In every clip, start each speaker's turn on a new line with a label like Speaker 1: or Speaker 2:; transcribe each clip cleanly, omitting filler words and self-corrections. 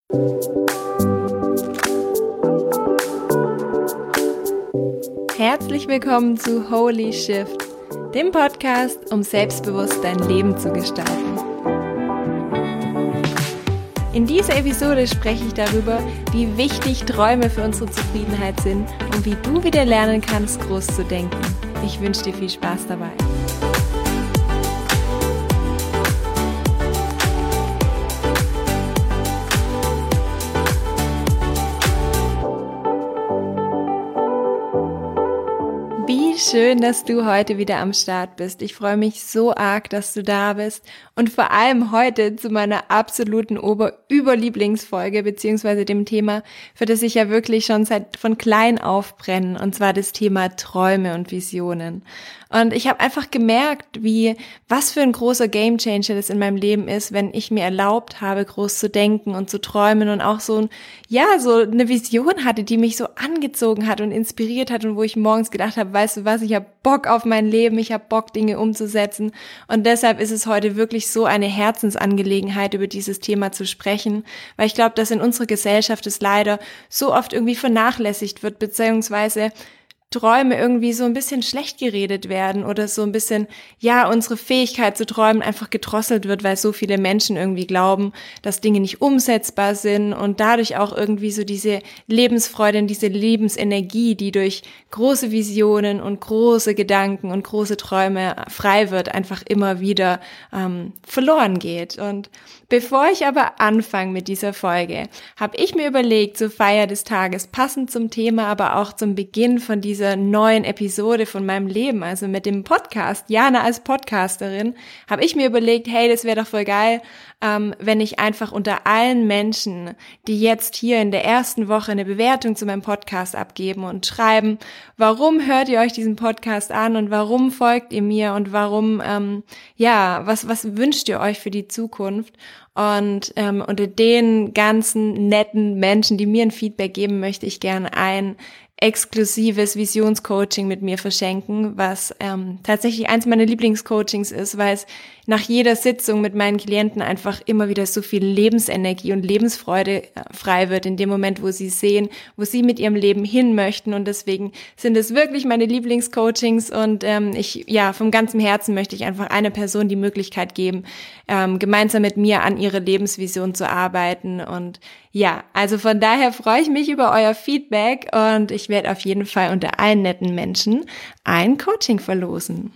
Speaker 1: Herzlich willkommen zu Holy Shift, dem Podcast, um selbstbewusst dein Leben zu gestalten. In dieser Episode spreche ich darüber, wie wichtig Träume für unsere Zufriedenheit sind und wie du wieder lernen kannst, groß zu denken. Ich wünsche dir viel Spaß dabei. Wie schön, dass du heute wieder am Start bist. Ich freue mich so arg, dass du da bist und vor allem heute zu meiner absoluten Überlieblingsfolge beziehungsweise dem Thema, für das ich ja wirklich schon von klein auf brenne, und zwar das Thema Träume und Visionen. Und ich habe einfach gemerkt, was für ein großer Gamechanger das in meinem Leben ist, wenn ich mir erlaubt habe, groß zu denken und zu träumen und auch so eine Vision hatte, die mich so angezogen hat und inspiriert hat und wo ich morgens gedacht habe, weißt du was, ich habe Bock auf mein Leben, ich habe Bock, Dinge umzusetzen, und deshalb ist es heute wirklich so eine Herzensangelegenheit, über dieses Thema zu sprechen, weil ich glaube, dass in unserer Gesellschaft es leider so oft irgendwie vernachlässigt wird, beziehungsweise Träume irgendwie so ein bisschen schlecht geredet werden oder so ein bisschen, unsere Fähigkeit zu träumen einfach gedrosselt wird, weil so viele Menschen irgendwie glauben, dass Dinge nicht umsetzbar sind und dadurch auch irgendwie so diese Lebensfreude und diese Lebensenergie, die durch große Visionen und große Gedanken und große Träume frei wird, einfach immer wieder verloren geht. Und bevor ich aber anfange mit dieser Folge, habe ich mir überlegt, zur Feier des Tages, passend zum Thema, aber auch zum Beginn von dieser neuen Episode von meinem Leben, also mit dem Podcast, Jana als Podcasterin, habe ich mir überlegt, hey, das wäre doch voll geil, wenn ich einfach unter allen Menschen, die jetzt hier in der ersten Woche eine Bewertung zu meinem Podcast abgeben und schreiben, warum hört ihr euch diesen Podcast an und warum folgt ihr mir und warum, was wünscht ihr euch für die Zukunft? Und unter den ganzen netten Menschen, die mir ein Feedback geben, möchte ich gerne ein exklusives Visionscoaching mit mir verschenken, was tatsächlich eins meiner Lieblingscoachings ist, weil es nach jeder Sitzung mit meinen Klienten einfach immer wieder so viel Lebensenergie und Lebensfreude frei wird in dem Moment, wo sie sehen, wo sie mit ihrem Leben hin möchten, und deswegen sind es wirklich meine Lieblingscoachings, und vom ganzen Herzen möchte ich einfach einer Person die Möglichkeit geben, gemeinsam mit mir an ihre Lebensvision zu arbeiten. Und also von daher freue ich mich über euer Feedback, und ich werde auf jeden Fall unter allen netten Menschen ein Coaching verlosen.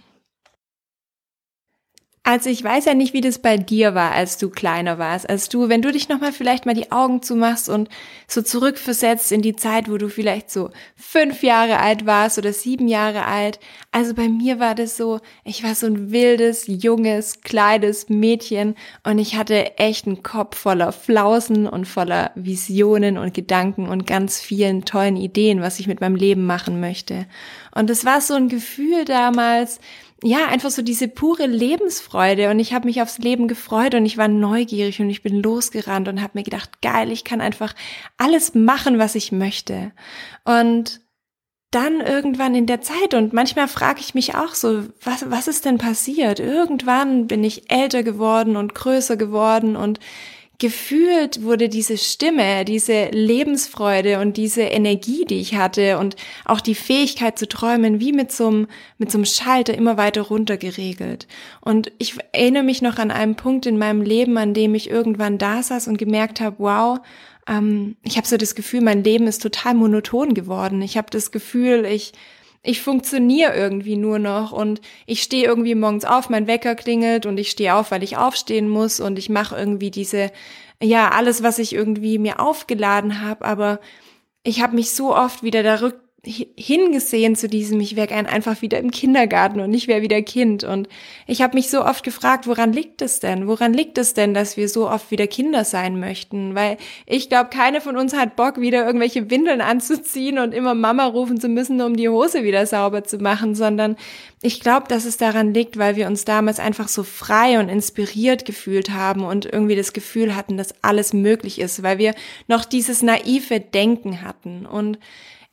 Speaker 1: Also ich weiß ja nicht, wie das bei dir war, als du kleiner warst, wenn du dich nochmal vielleicht mal die Augen zumachst und so zurückversetzt in die Zeit, wo du vielleicht so 5 Jahre alt warst oder 7 Jahre alt. Also bei mir war das so, ich war so ein wildes, junges, kleines Mädchen, und ich hatte echt einen Kopf voller Flausen und voller Visionen und Gedanken und ganz vielen tollen Ideen, was ich mit meinem Leben machen möchte. Und es war so ein Gefühl damals, einfach so diese pure Lebensfreude, und ich habe mich aufs Leben gefreut und ich war neugierig und ich bin losgerannt und habe mir gedacht, geil, ich kann einfach alles machen, was ich möchte. Und dann irgendwann in der Zeit, und manchmal frage ich mich auch so, was ist denn passiert? Irgendwann bin ich älter geworden und größer geworden, und gefühlt wurde diese Stimme, diese Lebensfreude und diese Energie, die ich hatte, und auch die Fähigkeit zu träumen, wie mit so einem Schalter immer weiter runter geregelt. Und ich erinnere mich noch an einen Punkt in meinem Leben, an dem ich irgendwann da saß und gemerkt habe, wow, ich habe so das Gefühl, mein Leben ist total monoton geworden. Ich habe das Gefühl, ich funktioniere irgendwie nur noch, und ich stehe irgendwie morgens auf, mein Wecker klingelt und ich stehe auf, weil ich aufstehen muss, und ich mache irgendwie alles, was ich irgendwie mir aufgeladen habe, aber ich habe mich so oft wieder hingesehen zu diesem, ich wäre gern einfach wieder im Kindergarten und ich wäre wieder Kind. Und ich habe mich so oft gefragt, woran liegt es denn? Woran liegt es denn, dass wir so oft wieder Kinder sein möchten? Weil ich glaube, keine von uns hat Bock, wieder irgendwelche Windeln anzuziehen und immer Mama rufen zu müssen, um die Hose wieder sauber zu machen, sondern ich glaube, dass es daran liegt, weil wir uns damals einfach so frei und inspiriert gefühlt haben und irgendwie das Gefühl hatten, dass alles möglich ist, weil wir noch dieses naive Denken hatten. Und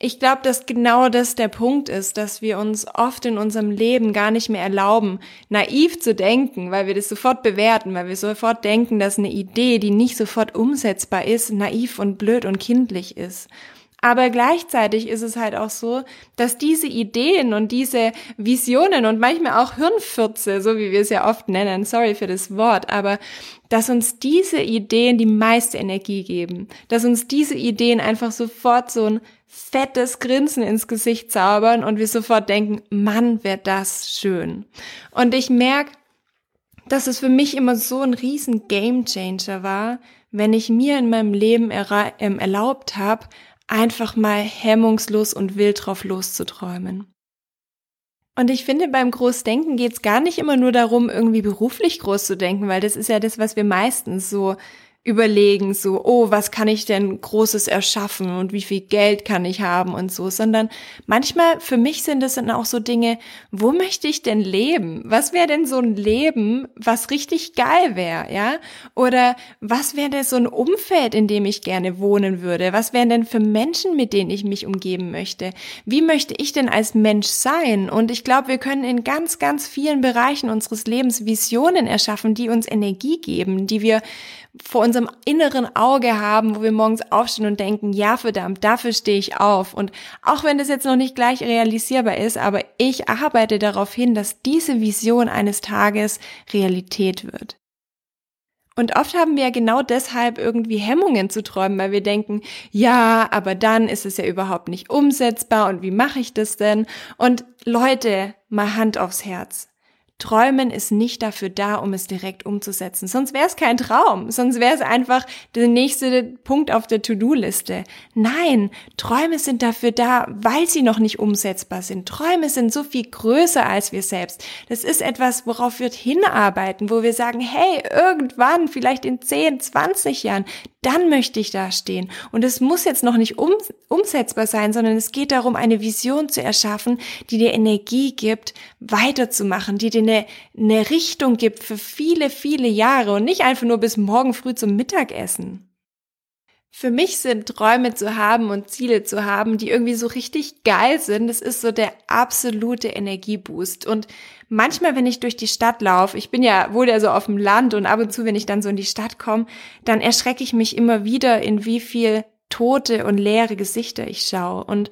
Speaker 1: Ich glaube, dass genau das der Punkt ist, dass wir uns oft in unserem Leben gar nicht mehr erlauben, naiv zu denken, weil wir das sofort bewerten, weil wir sofort denken, dass eine Idee, die nicht sofort umsetzbar ist, naiv und blöd und kindlich ist. Aber gleichzeitig ist es halt auch so, dass diese Ideen und diese Visionen und manchmal auch Hirnfürze, so wie wir es ja oft nennen, sorry für das Wort, aber dass uns diese Ideen die meiste Energie geben, dass uns diese Ideen einfach sofort so ein fettes Grinsen ins Gesicht zaubern und wir sofort denken, Mann, wäre das schön. Und ich merke, dass es für mich immer so ein riesen Gamechanger war, wenn ich mir in meinem Leben erlaubt habe, einfach mal hemmungslos und wild drauf loszuträumen. Und ich finde, beim Großdenken geht es gar nicht immer nur darum, irgendwie beruflich groß zu denken, weil das ist ja das, was wir meistens so überlegen, so, oh, was kann ich denn Großes erschaffen und wie viel Geld kann ich haben und so, sondern manchmal für mich sind das dann auch so Dinge, wo möchte ich denn leben? Was wäre denn so ein Leben, was richtig geil wäre, ja? Oder was wäre denn so ein Umfeld, in dem ich gerne wohnen würde? Was wären denn für Menschen, mit denen ich mich umgeben möchte? Wie möchte ich denn als Mensch sein? Und ich glaube, wir können in ganz, ganz vielen Bereichen unseres Lebens Visionen erschaffen, die uns Energie geben, die wir vor unserem inneren Auge haben, wo wir morgens aufstehen und denken, ja verdammt, dafür stehe ich auf. Und auch wenn das jetzt noch nicht gleich realisierbar ist, aber ich arbeite darauf hin, dass diese Vision eines Tages Realität wird. Und oft haben wir ja genau deshalb irgendwie Hemmungen zu träumen, weil wir denken, ja, aber dann ist es ja überhaupt nicht umsetzbar und wie mache ich das denn? Und Leute, mal Hand aufs Herz. Träumen ist nicht dafür da, um es direkt umzusetzen. Sonst wäre es kein Traum. Sonst wäre es einfach der nächste Punkt auf der To-Do-Liste. Nein, Träume sind dafür da, weil sie noch nicht umsetzbar sind. Träume sind so viel größer als wir selbst. Das ist etwas, worauf wir hinarbeiten, wo wir sagen, hey, irgendwann, vielleicht in 10, 20 Jahren, dann möchte ich da stehen. Und es muss jetzt noch nicht umsetzbar sein, sondern es geht darum, eine Vision zu erschaffen, die dir Energie gibt, weiterzumachen, die dir eine Richtung gibt für viele, viele Jahre und nicht einfach nur bis morgen früh zum Mittagessen. Für mich sind Träume zu haben und Ziele zu haben, die irgendwie so richtig geil sind, das ist so der absolute Energieboost. Und manchmal, wenn ich durch die Stadt laufe, wohne ja so auf dem Land und ab und zu, wenn ich dann so in die Stadt komme, dann erschrecke ich mich immer wieder, in wie viel tote und leere Gesichter ich schaue. Und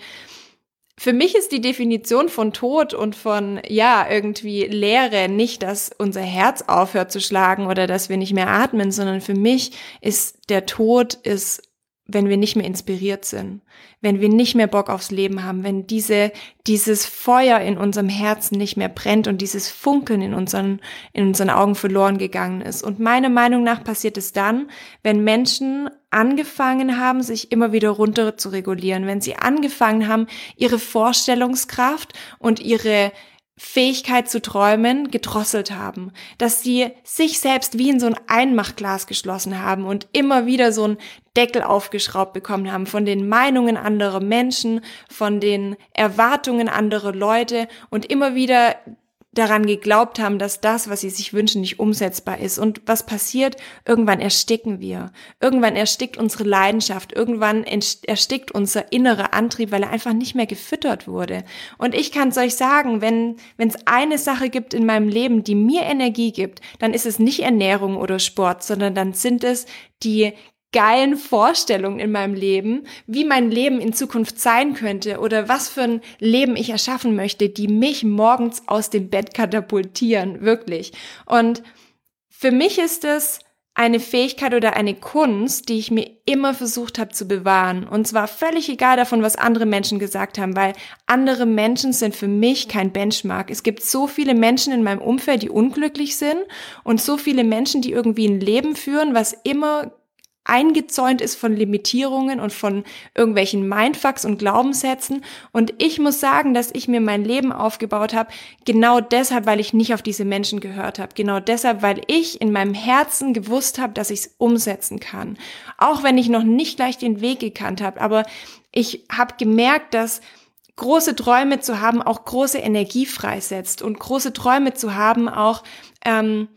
Speaker 1: für mich ist die Definition von Tod und von, irgendwie Leere nicht, dass unser Herz aufhört zu schlagen oder dass wir nicht mehr atmen, sondern für mich ist der Tod, wenn wir nicht mehr inspiriert sind, wenn wir nicht mehr Bock aufs Leben haben, wenn dieses Feuer in unserem Herzen nicht mehr brennt und dieses Funkeln in unseren Augen verloren gegangen ist. Und meiner Meinung nach passiert es dann, wenn Menschen angefangen haben, sich immer wieder runter zu regulieren, wenn sie angefangen haben, ihre Vorstellungskraft und ihre Fähigkeit zu träumen gedrosselt haben, dass sie sich selbst wie in so ein Einmachglas geschlossen haben und immer wieder so einen Deckel aufgeschraubt bekommen haben von den Meinungen anderer Menschen, von den Erwartungen anderer Leute und immer wieder daran geglaubt haben, dass das, was sie sich wünschen, nicht umsetzbar ist. Und was passiert? Irgendwann ersticken wir. Irgendwann erstickt unsere Leidenschaft. Irgendwann erstickt unser innerer Antrieb, weil er einfach nicht mehr gefüttert wurde. Und ich kann es euch sagen, wenn es eine Sache gibt in meinem Leben, die mir Energie gibt, dann ist es nicht Ernährung oder Sport, sondern dann sind es die geilen Vorstellungen in meinem Leben, wie mein Leben in Zukunft sein könnte oder was für ein Leben ich erschaffen möchte, die mich morgens aus dem Bett katapultieren, wirklich. Und für mich ist es eine Fähigkeit oder eine Kunst, die ich mir immer versucht habe zu bewahren. Und zwar völlig egal davon, was andere Menschen gesagt haben, weil andere Menschen sind für mich kein Benchmark. Es gibt so viele Menschen in meinem Umfeld, die unglücklich sind und so viele Menschen, die irgendwie ein Leben führen, was immer eingezäunt ist von Limitierungen und von irgendwelchen Mindfucks und Glaubenssätzen. Und ich muss sagen, dass ich mir mein Leben aufgebaut habe, genau deshalb, weil ich nicht auf diese Menschen gehört habe. Genau deshalb, weil ich in meinem Herzen gewusst habe, dass ich es umsetzen kann. Auch wenn ich noch nicht gleich den Weg gekannt habe. Aber ich habe gemerkt, dass große Träume zu haben auch große Energie freisetzt und große Träume zu haben auch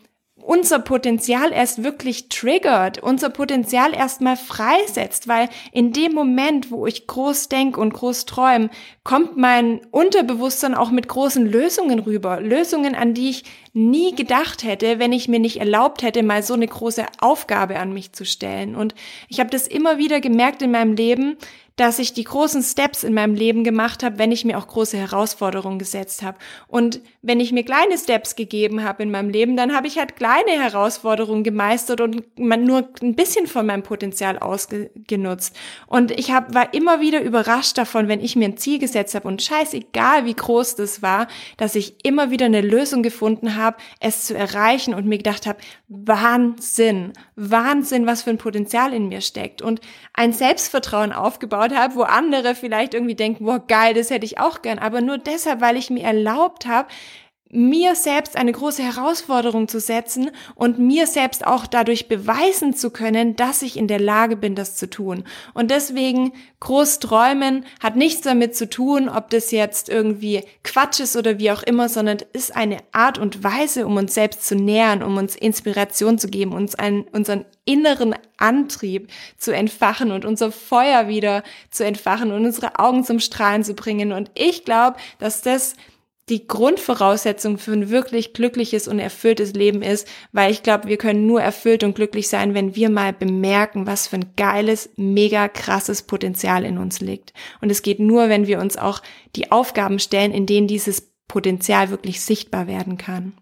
Speaker 1: unser Potenzial erst wirklich triggert, unser Potenzial erstmal freisetzt, weil in dem Moment, wo ich groß denke und groß träume, kommt mein Unterbewusstsein auch mit großen Lösungen rüber. Lösungen, an die ich nie gedacht hätte, wenn ich mir nicht erlaubt hätte, mal so eine große Aufgabe an mich zu stellen. Und ich habe das immer wieder gemerkt in meinem Leben, dass ich die großen Steps in meinem Leben gemacht habe, wenn ich mir auch große Herausforderungen gesetzt habe. Und wenn ich mir kleine Steps gegeben habe in meinem Leben, dann habe ich halt kleine Herausforderungen gemeistert und nur ein bisschen von meinem Potenzial ausgenutzt. Und ich war immer wieder überrascht davon, wenn ich mir ein Ziel gesetzt habe und scheißegal, wie groß das war, dass ich immer wieder eine Lösung gefunden habe, es zu erreichen und mir gedacht habe, Wahnsinn, was für ein Potenzial in mir steckt. Und ein Selbstvertrauen aufgebaut habe, wo andere vielleicht irgendwie denken, boah, geil, das hätte ich auch gern, aber nur deshalb, weil ich mir erlaubt habe, mir selbst eine große Herausforderung zu setzen und mir selbst auch dadurch beweisen zu können, dass ich in der Lage bin, das zu tun. Und deswegen, groß träumen hat nichts damit zu tun, ob das jetzt irgendwie Quatsch ist oder wie auch immer, sondern es ist eine Art und Weise, um uns selbst zu nähern, um uns Inspiration zu geben, unseren inneren Antrieb zu entfachen und unser Feuer wieder zu entfachen und unsere Augen zum Strahlen zu bringen. Und ich glaube, dass das die Grundvoraussetzung für ein wirklich glückliches und erfülltes Leben ist, weil ich glaube, wir können nur erfüllt und glücklich sein, wenn wir mal bemerken, was für ein geiles, mega krasses Potenzial in uns liegt. Und es geht nur, wenn wir uns auch die Aufgaben stellen, in denen dieses Potenzial wirklich sichtbar werden kann.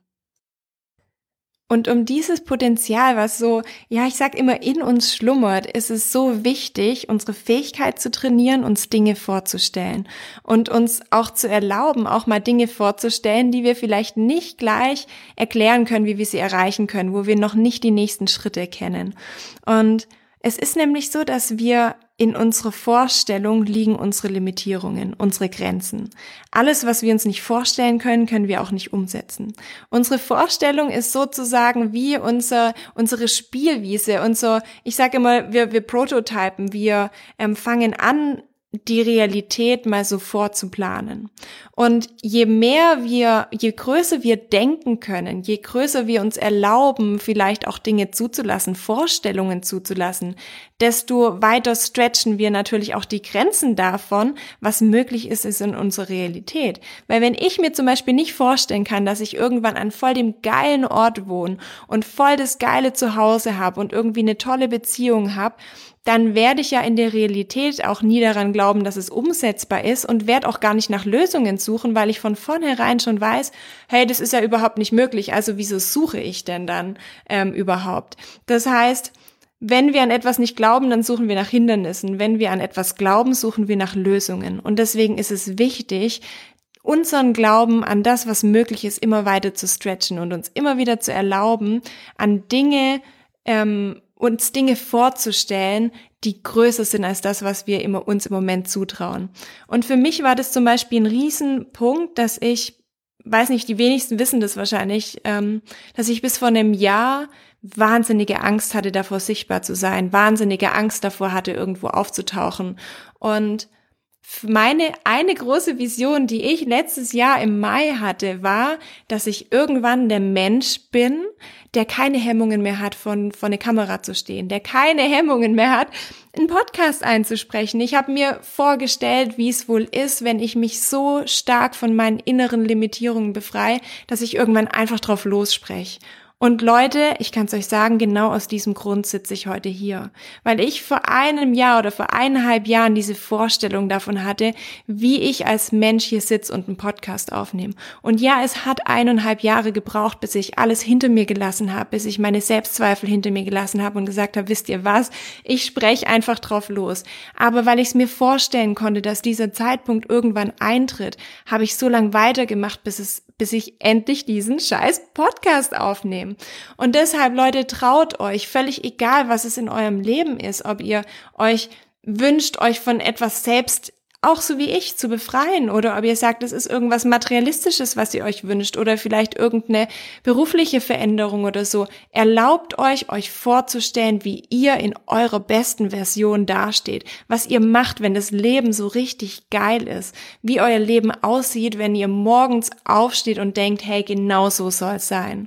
Speaker 1: Und um dieses Potenzial, was so, ja, ich sag immer, in uns schlummert, ist es so wichtig, unsere Fähigkeit zu trainieren, uns Dinge vorzustellen und uns auch zu erlauben, auch mal Dinge vorzustellen, die wir vielleicht nicht gleich erklären können, wie wir sie erreichen können, wo wir noch nicht die nächsten Schritte kennen. Und es ist nämlich so, dass wir in unserer Vorstellung liegen unsere Limitierungen, unsere Grenzen. Alles, was wir uns nicht vorstellen können, können wir auch nicht umsetzen. Unsere Vorstellung ist sozusagen wie unsere Spielwiese, ich sage immer, wir prototypen, wir fangen an, die Realität mal so vorzuplanen. Und je größer wir denken können, je größer wir uns erlauben, vielleicht auch Dinge zuzulassen, Vorstellungen zuzulassen, desto weiter stretchen wir natürlich auch die Grenzen davon, was möglich ist in unserer Realität. Weil wenn ich mir zum Beispiel nicht vorstellen kann, dass ich irgendwann an voll dem geilen Ort wohne und voll das geile Zuhause habe und irgendwie eine tolle Beziehung habe, dann werde ich ja in der Realität auch nie daran glauben, dass es umsetzbar ist und werde auch gar nicht nach Lösungen suchen, weil ich von vornherein schon weiß, hey, das ist ja überhaupt nicht möglich, also wieso suche ich denn dann überhaupt? Das heißt, wenn wir an etwas nicht glauben, dann suchen wir nach Hindernissen. Wenn wir an etwas glauben, suchen wir nach Lösungen. Und deswegen ist es wichtig, unseren Glauben an das, was möglich ist, immer weiter zu stretchen und uns immer wieder zu erlauben, an uns Dinge vorzustellen, die größer sind als das, was wir uns im Moment zutrauen. Und für mich war das zum Beispiel ein Riesenpunkt, dass weiß nicht, die wenigsten wissen das wahrscheinlich, dass ich bis vor einem Jahr wahnsinnige Angst hatte, davor sichtbar zu sein, wahnsinnige Angst davor hatte, irgendwo aufzutauchen. Und eine große Vision, die ich letztes Jahr im Mai hatte, war, dass ich irgendwann der Mensch bin, der keine Hemmungen mehr hat, vor eine Kamera zu stehen, der keine Hemmungen mehr hat, einen Podcast einzusprechen. Ich habe mir vorgestellt, wie es wohl ist, wenn ich mich so stark von meinen inneren Limitierungen befreie, dass ich irgendwann einfach drauf losspreche. Und Leute, ich kann es euch sagen, genau aus diesem Grund sitze ich heute hier. Weil ich vor einem Jahr oder vor 1,5 Jahren diese Vorstellung davon hatte, wie ich als Mensch hier sitze und einen Podcast aufnehme. Und ja, es hat 1,5 Jahre gebraucht, bis ich alles hinter mir gelassen habe, bis ich meine Selbstzweifel hinter mir gelassen habe und gesagt habe, wisst ihr was, ich spreche einfach drauf los. Aber weil ich es mir vorstellen konnte, dass dieser Zeitpunkt irgendwann eintritt, habe ich so lange weitergemacht, bis ich endlich diesen scheiß Podcast aufnehme. Und deshalb, Leute, traut euch, völlig egal, was es in eurem Leben ist, ob ihr euch wünscht, euch von etwas selbst, auch so wie ich, zu befreien, oder ob ihr sagt, es ist irgendwas Materialistisches, was ihr euch wünscht, oder vielleicht irgendeine berufliche Veränderung oder so. Erlaubt euch vorzustellen, wie ihr in eurer besten Version dasteht, was ihr macht, wenn das Leben so richtig geil ist, wie euer Leben aussieht, wenn ihr morgens aufsteht und denkt, hey, genau so soll es sein.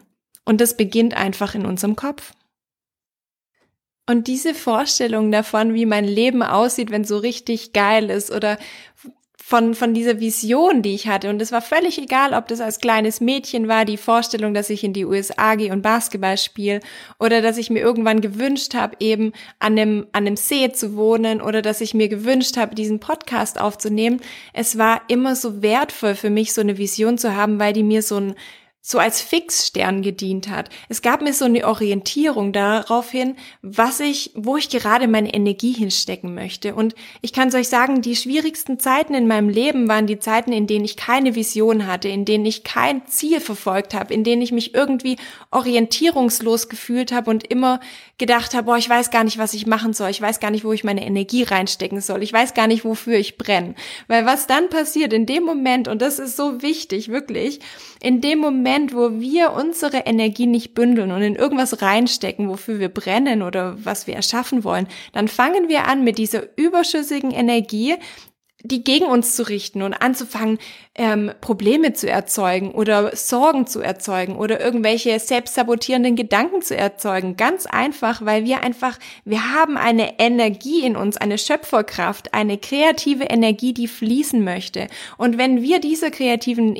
Speaker 1: Und das beginnt einfach in unserem Kopf. Und diese Vorstellung davon, wie mein Leben aussieht, wenn es so richtig geil ist, oder von dieser Vision, die ich hatte, und es war völlig egal, ob das als kleines Mädchen war, die Vorstellung, dass ich in die USA gehe und Basketball spiele, oder dass ich mir irgendwann gewünscht habe, eben an einem See zu wohnen, oder dass ich mir gewünscht habe, diesen Podcast aufzunehmen. Es war immer so wertvoll für mich, so eine Vision zu haben, weil die mir so als Fixstern gedient hat. Es gab mir so eine Orientierung darauf hin, wo ich gerade meine Energie hinstecken möchte. Und ich kann es euch sagen, die schwierigsten Zeiten in meinem Leben waren die Zeiten, in denen ich keine Vision hatte, in denen ich kein Ziel verfolgt habe, in denen ich mich irgendwie orientierungslos gefühlt habe und immer gedacht habe, ich weiß gar nicht, was ich machen soll, ich weiß gar nicht, wo ich meine Energie reinstecken soll, ich weiß gar nicht, wofür ich brenne. Weil was dann passiert in dem Moment, und das ist so wichtig, wirklich, in dem Moment, wo wir unsere Energie nicht bündeln und in irgendwas reinstecken, wofür wir brennen oder was wir erschaffen wollen, dann fangen wir an, mit dieser überschüssigen Energie die gegen uns zu richten und anzufangen, Probleme zu erzeugen oder Sorgen zu erzeugen oder irgendwelche selbstsabotierenden Gedanken zu erzeugen. Ganz einfach, weil wir haben eine Energie in uns, eine Schöpferkraft, eine kreative Energie, die fließen möchte. Und wenn wir dieser kreativen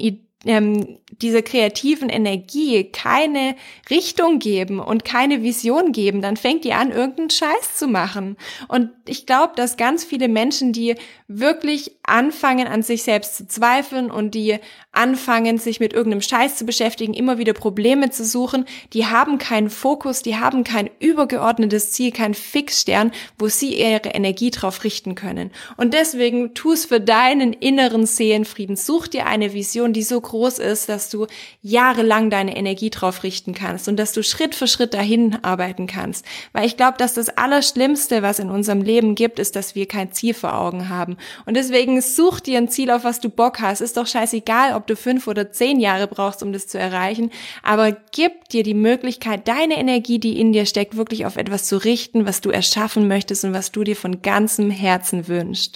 Speaker 1: Energie keine Richtung geben und keine Vision geben, dann fängt die an, irgendeinen Scheiß zu machen. Und ich glaube, dass ganz viele Menschen, die wirklich anfangen, an sich selbst zu zweifeln und die anfangen, sich mit irgendeinem Scheiß zu beschäftigen, immer wieder Probleme zu suchen, die haben keinen Fokus, die haben kein übergeordnetes Ziel, keinen Fixstern, wo sie ihre Energie drauf richten können. Und deswegen tu's für deinen inneren Seelenfrieden. Such dir eine Vision, die so groß ist, dass du jahrelang deine Energie drauf richten kannst und dass du Schritt für Schritt dahin arbeiten kannst. Weil ich glaube, dass das Allerschlimmste, was in unserem Leben gibt, ist, dass wir kein Ziel vor Augen haben. Und deswegen such dir ein Ziel, auf was du Bock hast. Ist doch scheißegal, ob du 5 oder 10 Jahre brauchst, um das zu erreichen. Aber gib dir die Möglichkeit, deine Energie, die in dir steckt, wirklich auf etwas zu richten, was du erschaffen möchtest und was du dir von ganzem Herzen wünschst.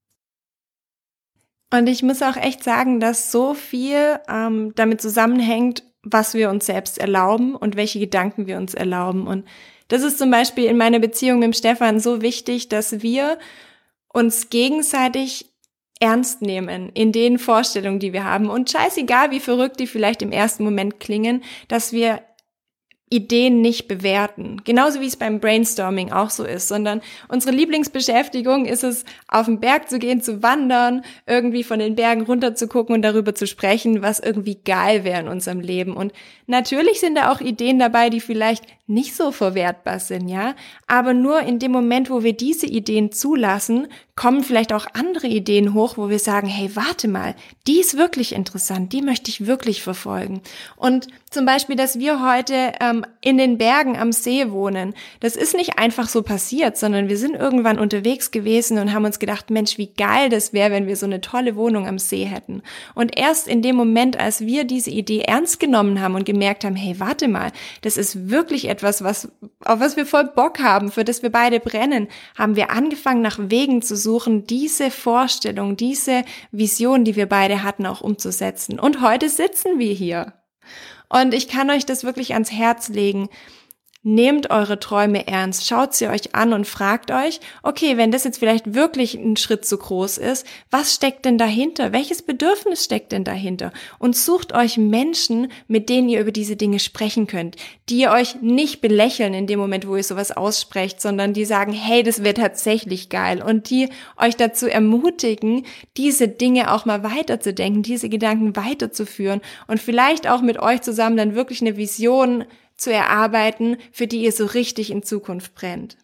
Speaker 1: Und ich muss auch echt sagen, dass so viel damit zusammenhängt, was wir uns selbst erlauben und welche Gedanken wir uns erlauben. Und das ist zum Beispiel in meiner Beziehung mit dem Stefan so wichtig, dass wir uns gegenseitig ernst nehmen in den Vorstellungen, die wir haben. Und scheißegal, wie verrückt die vielleicht im ersten Moment klingen, dass wir Ideen nicht bewerten. Genauso wie es beim Brainstorming auch so ist, sondern unsere Lieblingsbeschäftigung ist es, auf den Berg zu gehen, zu wandern, irgendwie von den Bergen runter zu gucken und darüber zu sprechen, was irgendwie geil wäre in unserem Leben. Und natürlich sind da auch Ideen dabei, die vielleicht nicht so verwertbar sind, ja. Aber nur in dem Moment, wo wir diese Ideen zulassen, kommen vielleicht auch andere Ideen hoch, wo wir sagen, hey, warte mal, die ist wirklich interessant, die möchte ich wirklich verfolgen. Und zum Beispiel, dass wir heute in den Bergen am See wohnen, das ist nicht einfach so passiert, sondern wir sind irgendwann unterwegs gewesen und haben uns gedacht, Mensch, wie geil das wäre, wenn wir so eine tolle Wohnung am See hätten. Und erst in dem Moment, als wir diese Idee ernst genommen haben und gemerkt haben, hey, warte mal, das ist wirklich etwas, auf was wir voll Bock haben, für das wir beide brennen, haben wir angefangen, nach Wegen zu suchen, diese Vorstellung, diese Vision, die wir beide hatten, auch umzusetzen. Und heute sitzen wir hier. Und ich kann euch das wirklich ans Herz legen. Nehmt eure Träume ernst, schaut sie euch an und fragt euch, okay, wenn das jetzt vielleicht wirklich ein Schritt zu groß ist, was steckt denn dahinter? Welches Bedürfnis steckt denn dahinter? Und sucht euch Menschen, mit denen ihr über diese Dinge sprechen könnt, die ihr euch nicht belächeln in dem Moment, wo ihr sowas aussprecht, sondern die sagen, hey, das wäre tatsächlich geil, und die euch dazu ermutigen, diese Dinge auch mal weiterzudenken, diese Gedanken weiterzuführen und vielleicht auch mit euch zusammen dann wirklich eine Vision zu erarbeiten, für die ihr so richtig in Zukunft brennt.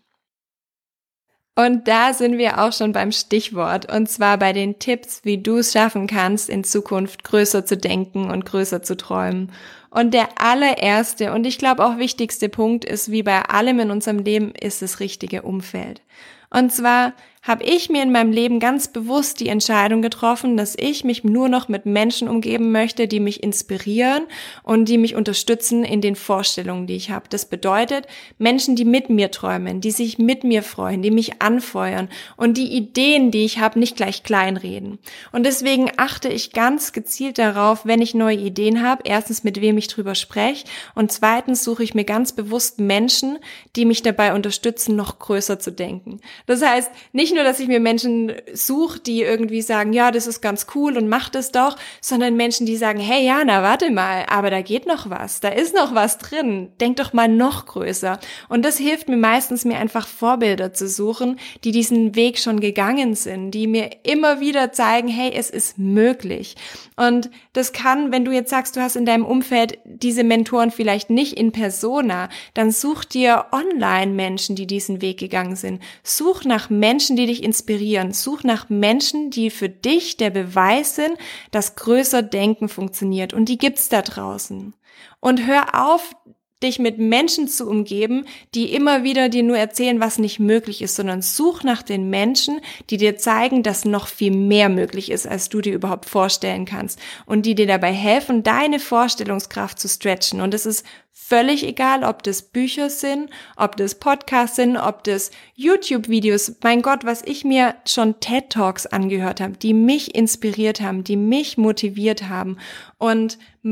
Speaker 1: Und da sind wir auch schon beim Stichwort, und zwar bei den Tipps, wie du es schaffen kannst, in Zukunft größer zu denken und größer zu träumen. Und der allererste und ich glaube auch wichtigste Punkt ist, wie bei allem in unserem Leben, ist das richtige Umfeld. Und zwar habe ich mir in meinem Leben ganz bewusst die Entscheidung getroffen, dass ich mich nur noch mit Menschen umgeben möchte, die mich inspirieren und die mich unterstützen in den Vorstellungen, die ich habe. Das bedeutet, Menschen, die mit mir träumen, die sich mit mir freuen, die mich anfeuern und die Ideen, die ich habe, nicht gleich kleinreden. Und deswegen achte ich ganz gezielt darauf, wenn ich neue Ideen habe, erstens, mit wem ich drüber spreche, und zweitens suche ich mir ganz bewusst Menschen, die mich dabei unterstützen, noch größer zu denken. Das heißt, nicht nur, dass ich mir Menschen suche, die irgendwie sagen, ja, das ist ganz cool und mach das doch, sondern Menschen, die sagen, hey Jana, warte mal, aber da geht noch was, da ist noch was drin, denk doch mal noch größer. Und das hilft mir meistens, mir einfach Vorbilder zu suchen, die diesen Weg schon gegangen sind, die mir immer wieder zeigen, hey, es ist möglich. Und das kann, wenn du jetzt sagst, du hast in deinem Umfeld diese Mentoren vielleicht nicht in persona, dann such dir online Menschen, die diesen Weg gegangen sind. Such nach Menschen, die dich inspirieren. Such nach Menschen, die für dich der Beweis sind, dass größer Denken funktioniert. Und die gibt's da draußen. Und hör auf, dich mit Menschen zu umgeben, die immer wieder dir nur erzählen, was nicht möglich ist, sondern such nach den Menschen, die dir zeigen, dass noch viel mehr möglich ist, als du dir überhaupt vorstellen kannst und die dir dabei helfen, deine Vorstellungskraft zu stretchen. Und es ist völlig egal, ob das Bücher sind, ob das Podcasts sind, ob das YouTube-Videos, mein Gott, was ich mir schon TED-Talks angehört habe, die mich inspiriert haben, die mich motiviert haben und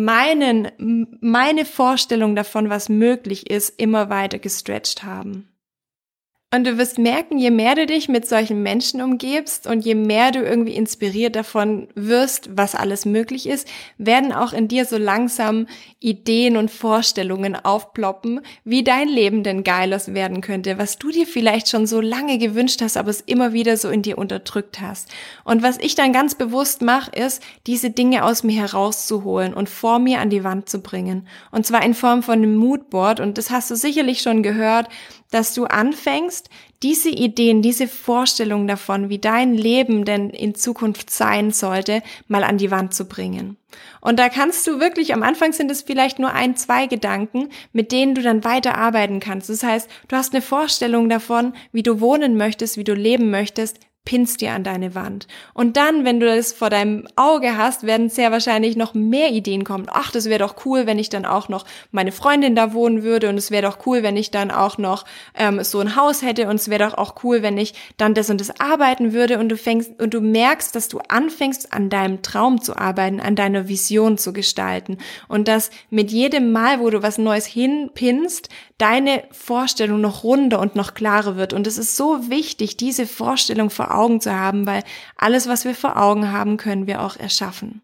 Speaker 1: meine Vorstellung davon, was möglich ist, immer weiter gestretcht haben. Und du wirst merken, je mehr du dich mit solchen Menschen umgibst und je mehr du irgendwie inspiriert davon wirst, was alles möglich ist, werden auch in dir so langsam Ideen und Vorstellungen aufploppen, wie dein Leben denn geiler werden könnte, was du dir vielleicht schon so lange gewünscht hast, aber es immer wieder so in dir unterdrückt hast. Und was ich dann ganz bewusst mache, ist, diese Dinge aus mir herauszuholen und vor mir an die Wand zu bringen. Und zwar in Form von einem Moodboard. Und das hast du sicherlich schon gehört, dass du anfängst, diese Ideen, diese Vorstellungen davon, wie dein Leben denn in Zukunft sein sollte, mal an die Wand zu bringen. Und da kannst du wirklich, am Anfang sind es vielleicht nur 1, 2 Gedanken, mit denen du dann weiterarbeiten kannst. Das heißt, du hast eine Vorstellung davon, wie du wohnen möchtest, wie du leben möchtest, pinnst dir an deine Wand. Und dann, wenn du das vor deinem Auge hast, werden sehr wahrscheinlich noch mehr Ideen kommen. Ach, das wäre doch cool, wenn ich dann auch noch meine Freundin da wohnen würde, und es wäre doch cool, wenn ich dann auch noch so ein Haus hätte, und es wäre doch auch cool, wenn ich dann das und das arbeiten würde, und du merkst, dass du anfängst, an deinem Traum zu arbeiten, an deiner Vision zu gestalten, und dass mit jedem Mal, wo du was Neues hinpinnst, deine Vorstellung noch runder und noch klarer wird. Und es ist so wichtig, diese Vorstellung vor Augen zu haben, weil alles, was wir vor Augen haben, können wir auch erschaffen.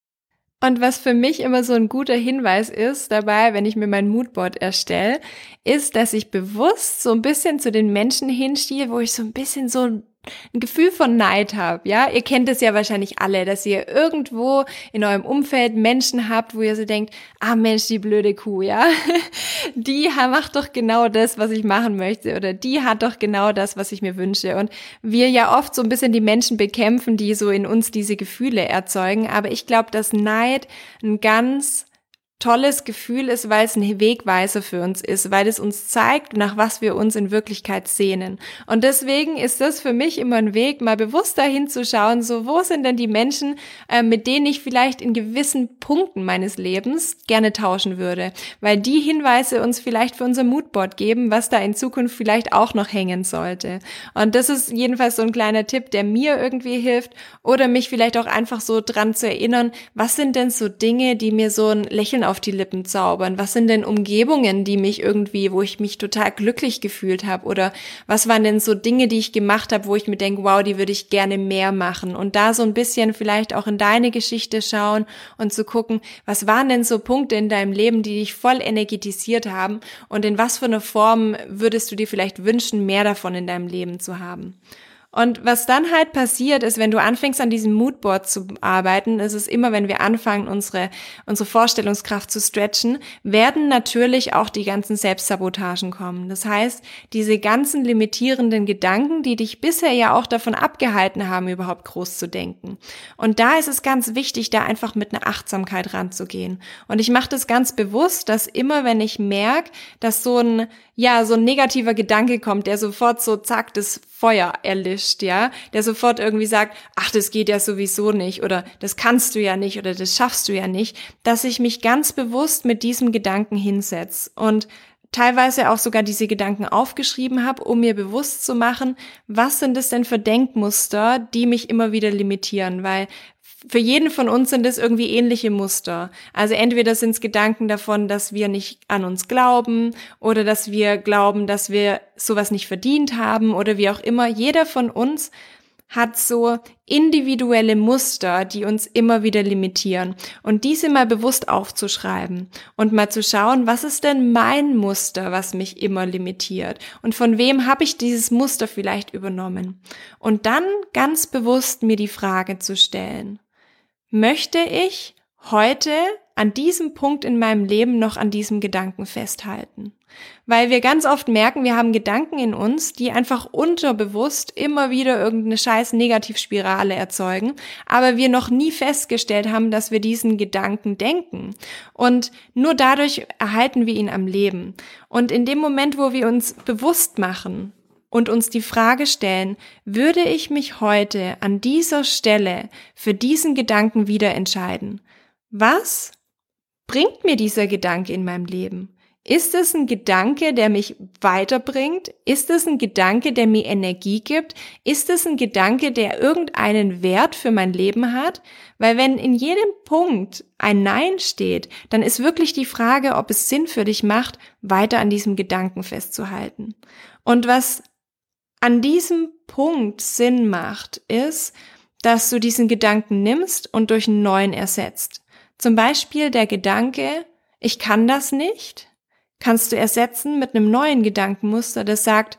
Speaker 1: Und was für mich immer so ein guter Hinweis ist dabei, wenn ich mir mein Moodboard erstelle, ist, dass ich bewusst so ein bisschen zu den Menschen hinstehe, wo ich so ein bisschen so ein Gefühl von Neid habe, ja? Ihr kennt es ja wahrscheinlich alle, dass ihr irgendwo in eurem Umfeld Menschen habt, wo ihr so denkt, ah Mensch, die blöde Kuh, ja? Die macht doch genau das, was ich machen möchte, oder die hat doch genau das, was ich mir wünsche. Und wir ja oft so ein bisschen die Menschen bekämpfen, die so in uns diese Gefühle erzeugen, aber ich glaube, dass Neid ein ganz tolles Gefühl ist, weil es ein Wegweiser für uns ist, weil es uns zeigt, nach was wir uns in Wirklichkeit sehnen. Und deswegen ist das für mich immer ein Weg, mal bewusst dahin zu schauen, so wo sind denn die Menschen, mit denen ich vielleicht in gewissen Punkten meines Lebens gerne tauschen würde, weil die Hinweise uns vielleicht für unser Moodboard geben, was da in Zukunft vielleicht auch noch hängen sollte. Und das ist jedenfalls so ein kleiner Tipp, der mir irgendwie hilft, oder mich vielleicht auch einfach so dran zu erinnern, was sind denn so Dinge, die mir so ein Lächeln auf die Lippen zaubern? Was sind denn Umgebungen, wo ich mich total glücklich gefühlt habe? Oder was waren denn so Dinge, die ich gemacht habe, wo ich mir denke, wow, die würde ich gerne mehr machen? Und da so ein bisschen vielleicht auch in deine Geschichte schauen und zu gucken, was waren denn so Punkte in deinem Leben, die dich voll energetisiert haben, und in was für einer Form würdest du dir vielleicht wünschen, mehr davon in deinem Leben zu haben? Und was dann halt passiert ist, wenn du anfängst an diesem Moodboard zu arbeiten, ist es immer, wenn wir anfangen, unsere Vorstellungskraft zu stretchen, werden natürlich auch die ganzen Selbstsabotagen kommen. Das heißt, diese ganzen limitierenden Gedanken, die dich bisher ja auch davon abgehalten haben, überhaupt groß zu denken. Und da ist es ganz wichtig, da einfach mit einer Achtsamkeit ranzugehen. Und ich mache das ganz bewusst, dass immer, wenn ich merke, dass so ein negativer Gedanke kommt, der sofort so zack, das Feuer erlischt, ja, der sofort irgendwie sagt, ach, das geht ja sowieso nicht oder das kannst du ja nicht oder das schaffst du ja nicht, dass ich mich ganz bewusst mit diesem Gedanken hinsetze und teilweise auch sogar diese Gedanken aufgeschrieben habe, um mir bewusst zu machen, was sind es denn für Denkmuster, die mich immer wieder limitieren, weil für jeden von uns sind es irgendwie ähnliche Muster. Also entweder sind es Gedanken davon, dass wir nicht an uns glauben oder dass wir glauben, dass wir sowas nicht verdient haben oder wie auch immer. Jeder von uns hat so individuelle Muster, die uns immer wieder limitieren. Und diese mal bewusst aufzuschreiben und mal zu schauen, was ist denn mein Muster, was mich immer limitiert? Und von wem habe ich dieses Muster vielleicht übernommen? Und dann ganz bewusst mir die Frage zu stellen: Möchte ich heute an diesem Punkt in meinem Leben noch an diesem Gedanken festhalten? Weil wir ganz oft merken, wir haben Gedanken in uns, die einfach unterbewusst immer wieder irgendeine scheiß Negativspirale erzeugen, aber wir noch nie festgestellt haben, dass wir diesen Gedanken denken. Und nur dadurch erhalten wir ihn am Leben. Und in dem Moment, wo wir uns bewusst machen und uns die Frage stellen, würde ich mich heute an dieser Stelle für diesen Gedanken wieder entscheiden? Was bringt mir dieser Gedanke in meinem Leben? Ist es ein Gedanke, der mich weiterbringt? Ist es ein Gedanke, der mir Energie gibt? Ist es ein Gedanke, der irgendeinen Wert für mein Leben hat? Weil wenn in jedem Punkt ein Nein steht, dann ist wirklich die Frage, ob es Sinn für dich macht, weiter an diesem Gedanken festzuhalten. Und was an diesem Punkt Sinn macht, ist, dass du diesen Gedanken nimmst und durch einen neuen ersetzt. Zum Beispiel der Gedanke, ich kann das nicht, kannst du ersetzen mit einem neuen Gedankenmuster, das sagt,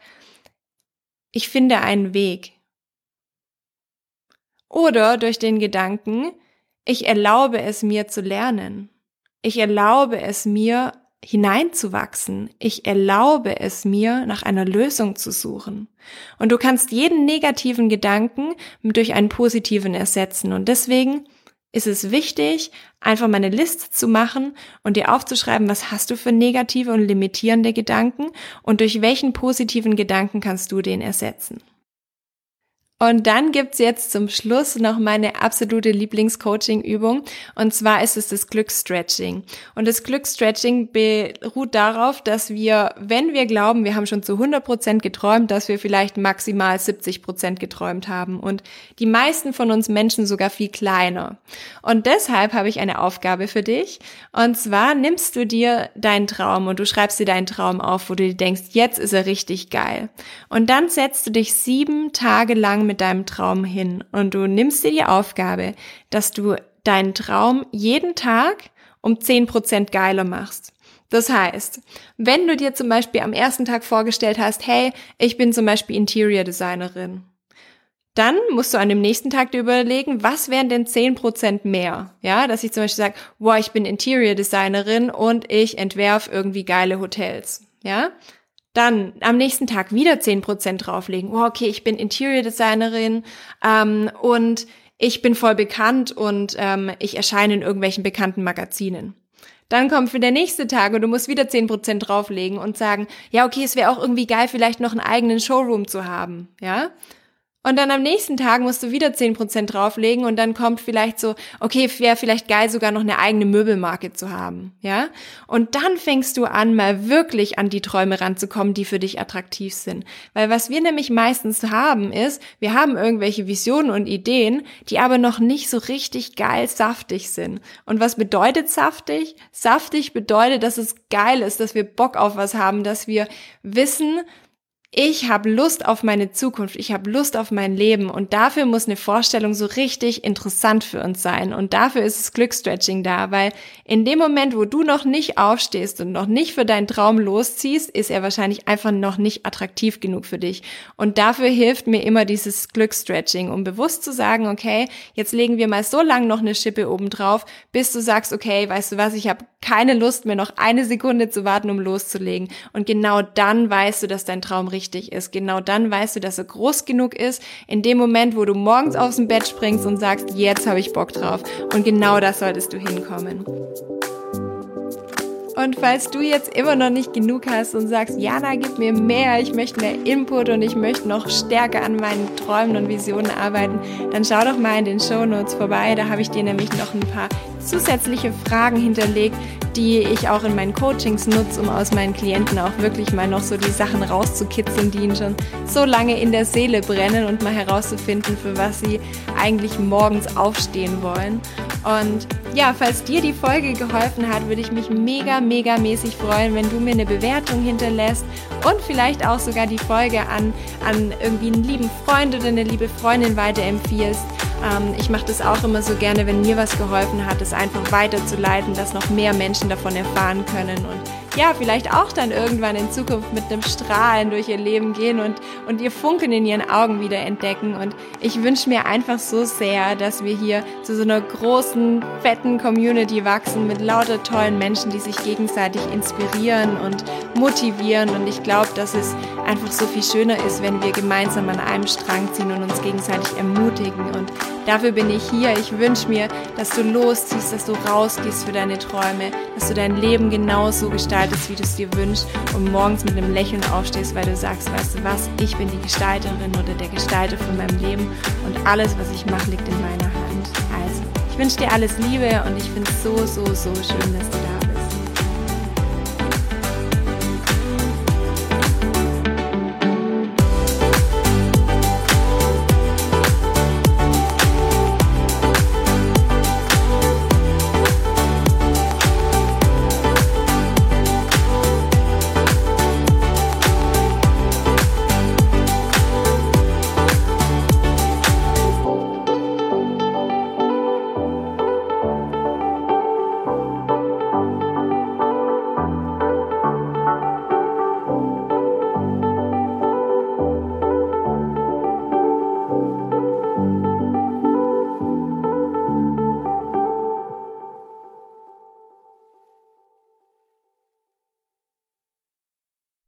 Speaker 1: ich finde einen Weg. Oder durch den Gedanken, ich erlaube es mir zu lernen. Ich erlaube es mir hineinzuwachsen. Ich erlaube es mir, nach einer Lösung zu suchen. Und du kannst jeden negativen Gedanken durch einen positiven ersetzen. Und deswegen ist es wichtig, einfach mal eine Liste zu machen und dir aufzuschreiben, was hast du für negative und limitierende Gedanken und durch welchen positiven Gedanken kannst du den ersetzen. Und dann gibt's jetzt zum Schluss noch meine absolute Lieblingscoaching-Übung. Und zwar ist es das Glücksstretching. Und das Glücksstretching beruht darauf, dass wir, wenn wir glauben, wir haben schon zu 100% geträumt, dass wir vielleicht maximal 70% geträumt haben. Und die meisten von uns Menschen sogar viel kleiner. Und deshalb habe ich eine Aufgabe für dich. Und zwar nimmst du dir deinen Traum und du schreibst dir deinen Traum auf, wo du dir denkst, jetzt ist er richtig geil. Und dann setzt du dich 7 Tage lang mit deinem Traum hin und du nimmst dir die Aufgabe, dass du deinen Traum jeden Tag um 10% geiler machst. Das heißt, wenn du dir zum Beispiel am ersten Tag vorgestellt hast, hey, ich bin zum Beispiel Interior Designerin, dann musst du an dem nächsten Tag dir überlegen, was wären denn 10% mehr? Ja, dass ich zum Beispiel sage, wow, ich bin Interior Designerin und ich entwerfe irgendwie geile Hotels. Ja, dann am nächsten Tag wieder 10% drauflegen. Oh, okay, ich bin Interior Designerin und ich bin voll bekannt und ich erscheine in irgendwelchen bekannten Magazinen. Dann kommt wieder der nächste Tag und du musst wieder 10% drauflegen und sagen, ja, okay, es wäre auch irgendwie geil, vielleicht noch einen eigenen Showroom zu haben, ja. Und dann am nächsten Tag musst du wieder 10% drauflegen und dann kommt vielleicht so, okay, wäre vielleicht geil, sogar noch eine eigene Möbelmarke zu haben, ja? Und dann fängst du an, mal wirklich an die Träume ranzukommen, die für dich attraktiv sind. Weil was wir nämlich meistens haben ist, wir haben irgendwelche Visionen und Ideen, die aber noch nicht so richtig geil saftig sind. Und was bedeutet saftig? Saftig bedeutet, dass es geil ist, dass wir Bock auf was haben, dass wir wissen, ich habe Lust auf meine Zukunft, ich habe Lust auf mein Leben und dafür muss eine Vorstellung so richtig interessant für uns sein und dafür ist das Glücksstretching da, weil in dem Moment, wo du noch nicht aufstehst und noch nicht für deinen Traum losziehst, ist er wahrscheinlich einfach noch nicht attraktiv genug für dich und dafür hilft mir immer dieses Glücksstretching, um bewusst zu sagen, okay, jetzt legen wir mal so lange noch eine Schippe oben drauf, bis du sagst, okay, weißt du was, ich habe keine Lust mehr, noch eine Sekunde zu warten, um loszulegen und genau dann weißt du, dass dein Traum richtig ist. Genau dann weißt du, dass er groß genug ist, in dem Moment, wo du morgens aus dem Bett springst und sagst, jetzt habe ich Bock drauf. Und genau das solltest du hinkommen. Und falls du jetzt immer noch nicht genug hast und sagst, Jana, gib mir mehr, ich möchte mehr Input und ich möchte noch stärker an meinen Träumen und Visionen arbeiten, dann schau doch mal in den Shownotes vorbei. Da habe ich dir nämlich noch ein paar zusätzliche Fragen hinterlegt, die ich auch in meinen Coachings nutze, um aus meinen Klienten auch wirklich mal noch so die Sachen rauszukitzeln, die ihnen schon so lange in der Seele brennen und mal herauszufinden, für was sie eigentlich morgens aufstehen wollen. Und ja, falls dir die Folge geholfen hat, würde ich mich megamäßig freuen, wenn du mir eine Bewertung hinterlässt und vielleicht auch sogar die Folge an irgendwie einen lieben Freund oder eine liebe Freundin weiterempfiehlst. Ich mache das auch immer so gerne, wenn mir was geholfen hat, es einfach weiterzuleiten, dass noch mehr Menschen davon erfahren können und ja, vielleicht auch dann irgendwann in Zukunft mit einem Strahlen durch ihr Leben gehen und ihr Funkeln in ihren Augen wieder entdecken. Und ich wünsche mir einfach so sehr, dass wir hier zu so einer großen, fetten Community wachsen mit lauter tollen Menschen, die sich gegenseitig inspirieren und motivieren. Und ich glaube, dass es einfach so viel schöner ist, wenn wir gemeinsam an einem Strang ziehen und uns gegenseitig ermutigen. Und dafür bin ich hier. Ich wünsche mir, dass du losziehst, dass du rausgehst für deine Träume, dass du dein Leben genauso gestaltest, wie du es dir wünschst und morgens mit einem Lächeln aufstehst, weil du sagst, weißt du was, ich bin die Gestalterin oder der Gestalter von meinem Leben und alles, was ich mache, liegt in meiner Hand. Also, ich wünsche dir alles Liebe und ich finde es so schön, dass du da bist.